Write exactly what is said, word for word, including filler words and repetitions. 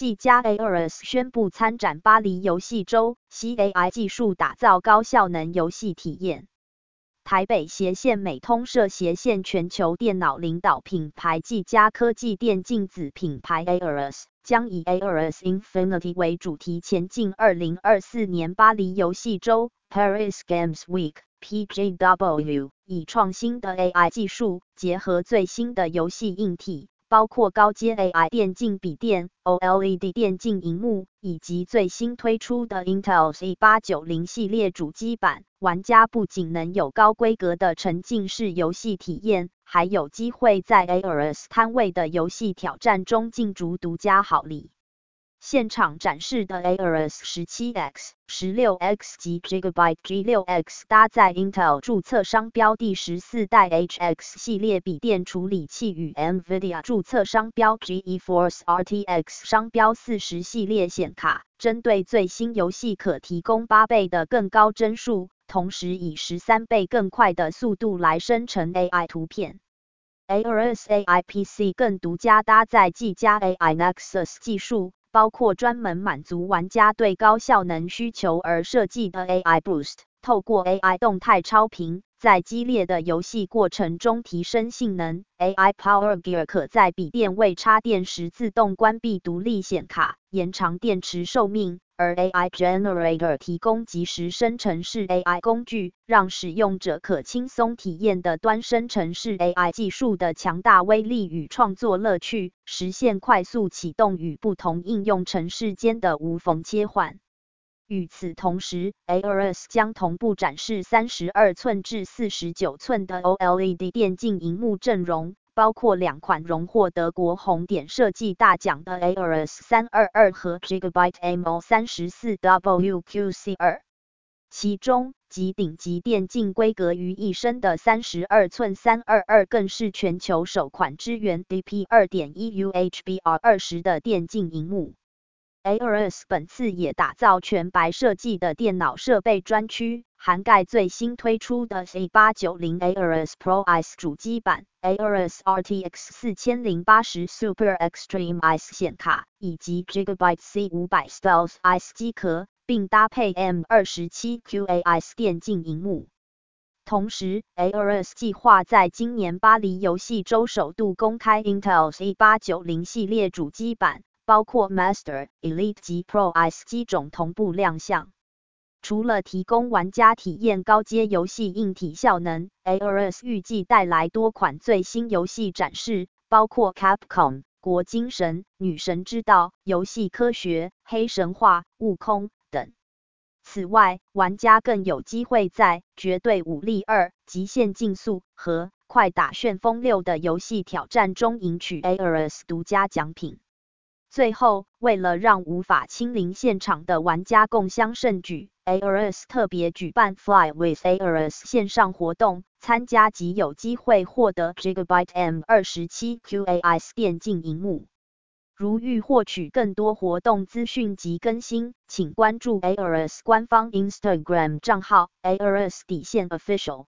技嘉 A R S 宣布参展巴黎游戏周，吸 A I 技术打造高效能游戏体验。台北斜线美通社斜线全球电脑领导品牌技嘉科技电竞子品牌 A R S， 将以 A R S Infinity 为主题前进二零二四年巴黎游戏周 Paris Games Week P G W， 以创新的 A I 技术，结合最新的游戏硬体，包括高阶 A I 电竞笔电、O L E D 电竞萤幕，以及最新推出的 Intel Z 八九零系列主机板，玩家不仅能有高规格的沉浸式游戏体验，还有机会在 A R S 摊位的游戏挑战中竞逐独家好礼。现场展示的 A R S 十七 X、十六 X 及 Gigabyte G 六 X 搭载 Intel 注册商标第十四代 H X 系列笔电处理器与 NVIDIA 注册商标 GeForce R T X 商标四十系列显卡，针对最新游戏可提供八倍的更高帧数，同时以十三倍更快的速度来生成 A I 图片。A R S A I P C 更独家搭载技嘉 A I Nexus 技术，包括专门满足玩家对高效能需求而设计的 A I Boost， 透过 A I 动态超频，在激烈的游戏过程中提升性能。A I Power Gear 可在笔电未插电时自动关闭独立显卡，延长电池寿命。而 A I Generator 提供即时生成式 A I 工具，让使用者可轻松体验的端生成式 A I 技术的强大威力与创作乐趣，实现快速启动与不同应用程式间的无缝切换。与此同时 ，A R S 将同步展示三十二寸至四十九寸的 O L E D 电竞萤幕阵容，包括两款荣获德国红点设计大奖的 A R S 三二二和 Gigabyte M O 三十四 W Q C 二。其中，集顶级电竞规格于一身的三十二寸三二二更是全球首款支援 D P 二点一 U H B R 二十 的电竞萤幕。A R S 本次也打造全白设计的电脑设备专区，涵盖最新推出的 Z 八九零 A R S Pro Ice 主机板、A R S R T X 四零八零 Super Extreme Ice 显卡，以及 Gigabyte C 五百 Stealth Ice 机壳，并搭配 M 二十七 Q A Ice 电竞萤幕。同时 ，A R S 计划在今年巴黎游戏周首度公开 Intel Z 八九零系列主机板，包括 Master、Elite 及 Pro Ice 机种同步亮相。除了提供玩家体验高阶游戏硬体效能 ，A R S 预计带来多款最新游戏展示，包括 Capcom、国精神、女神之道、游戏科学、黑神话、悟空等。此外，玩家更有机会在绝对武力二、极限竞速和快打旋风六的游戏挑战中赢取 A R S 独家奖品。最后，为了让无法亲临现场的玩家共襄盛举 ，A R S 特别举办 Fly with A R S 线上活动，参加即有机会获得 Gigabyte M 二十七 Q A Ice 电竞萤幕。如欲获取更多活动资讯及更新，请关注 A R S 官方 Instagram 账号 A R S 底线 Official。